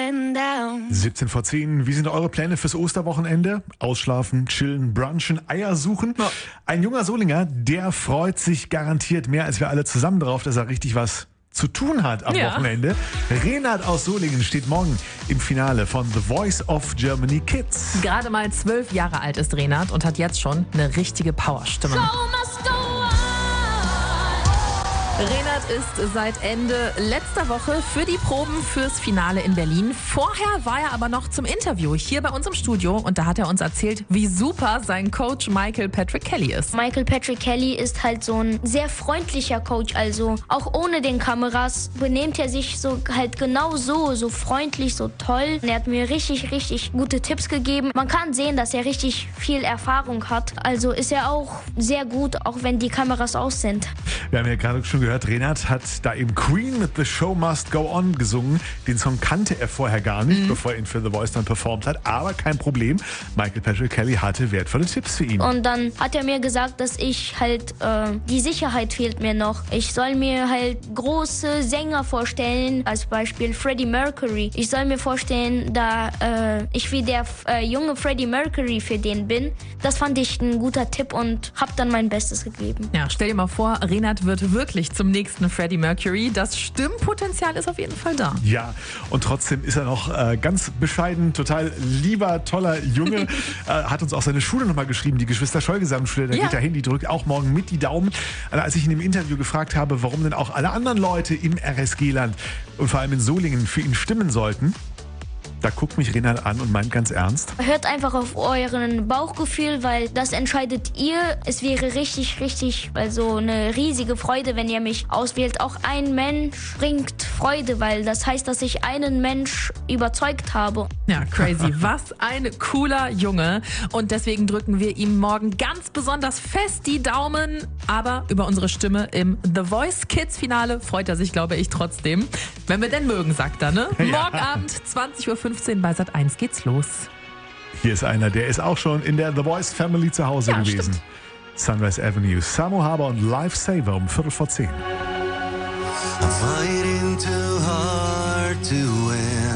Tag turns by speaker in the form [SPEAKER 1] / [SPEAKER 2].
[SPEAKER 1] 17 vor 10. Wie sind eure Pläne fürs Osterwochenende? Ausschlafen, chillen, brunchen, Eier suchen? Ja. Ein junger Solinger, der freut sich garantiert mehr als wir alle zusammen drauf, dass er richtig was zu tun hat am Wochenende. Renat aus Solingen steht morgen im Finale von The Voice of Germany Kids.
[SPEAKER 2] Gerade mal 12 Jahre alt ist Renat und hat jetzt schon eine richtige Powerstimme. Renat ist seit Ende letzter Woche für die Proben fürs Finale in Berlin. Vorher war er aber noch zum Interview hier bei uns im Studio und da hat er uns erzählt, wie super sein Coach Michael Patrick Kelly ist.
[SPEAKER 3] Michael Patrick Kelly ist halt so ein sehr freundlicher Coach, also auch ohne den Kameras benimmt er sich so halt genau so freundlich, so toll. Und er hat mir richtig gute Tipps gegeben. Man kann sehen, dass er richtig viel Erfahrung hat, also ist er auch sehr gut, auch wenn die Kameras aus sind.
[SPEAKER 1] Wir haben ja gerade schon gehört, Renat hat da eben Queen mit The Show Must Go On gesungen. Den Song kannte er vorher gar nicht, bevor er ihn für The Voice dann performt hat. Aber kein Problem, Michael Patrick Kelly hatte wertvolle Tipps für ihn.
[SPEAKER 3] Und dann hat er mir gesagt, dass ich halt, die Sicherheit fehlt mir noch. Ich soll mir halt große Sänger vorstellen, als Beispiel Freddie Mercury. Ich soll mir vorstellen, da ich wie der junge Freddie Mercury für den bin. Das fand ich ein guter Tipp und hab dann mein Bestes gegeben.
[SPEAKER 2] Ja, stell dir mal vor, Renat wird wirklich zum nächsten Freddie Mercury. Das Stimmpotenzial ist auf jeden Fall da.
[SPEAKER 1] Ja, und trotzdem ist er noch ganz bescheiden, total lieber, toller Junge. Hat uns auch seine Schule nochmal geschrieben, die Geschwister-Scholl-Gesamtschule. Da geht er hin, die drückt auch morgen mit die Daumen. Als ich in dem Interview gefragt habe, warum denn auch alle anderen Leute im RSG-Land und vor allem in Solingen für ihn stimmen sollten, da guckt mich Renat an und meint ganz ernst:
[SPEAKER 3] Hört einfach auf euren Bauchgefühl, weil das entscheidet ihr. Es wäre richtig, also eine riesige Freude, wenn ihr mich auswählt. Auch ein Mensch bringt Freude, weil das heißt, dass ich einen Mensch überzeugt habe.
[SPEAKER 2] Ja, crazy. Was ein cooler Junge. Und deswegen drücken wir ihm morgen ganz besonders fest die Daumen. Aber über unsere Stimme im The Voice Kids Finale freut er sich, glaube ich, trotzdem. Wenn wir denn mögen, sagt er, ne? Ja. Morgen Abend, 20:15 Uhr bei Sat.1 geht's los.
[SPEAKER 1] Hier ist einer, der ist auch schon in der The Voice Family zu Hause gewesen.
[SPEAKER 2] Stimmt.
[SPEAKER 1] Sunrise Avenue, Samo Haber und Lifesaver um 10:15.
[SPEAKER 4] I'm fighting too hard to win.